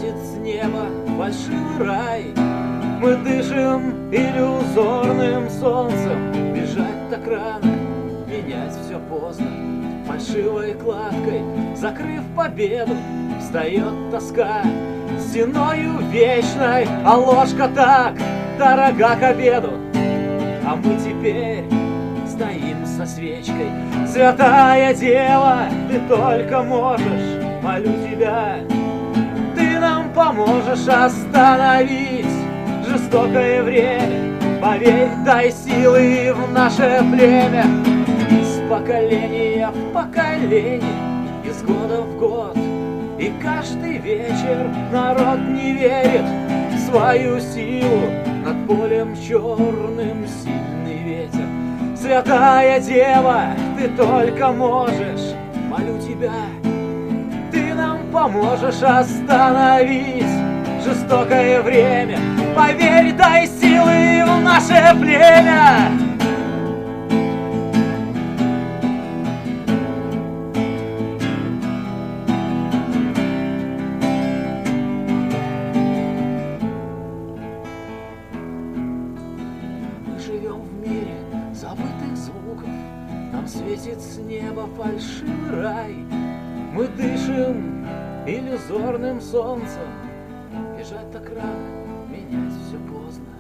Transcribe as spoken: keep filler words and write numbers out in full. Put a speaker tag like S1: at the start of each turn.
S1: светит с неба фальшивый рай. Мы дышим иллюзорным солнцем. Бежать так рано, менять все поздно. Фальшивой кладкой, закрыв победу, встает тоска стеною вечной, а ложка так дорога к обеду. А мы теперь стоим со свечкой. Святая Дева, ты только можешь, молю тебя, ты нам поможешь остановить жестокое время. Поверь, дай силы в наше племя. Из поколения в поколение, из года в год, и каждый вечер народ не верит в свою силу. Над полем черным сильный ветер. Святая Дева, ты только можешь, молю тебя, ты нам поможешь остановить жестокое время. Поверь, дай силы в наше племя. Мы живем в мире забытых звуков, нам светит с неба фальшивый рай. Мы дышим иллюзорным солнцем. Бежать так рано, менять все поздно.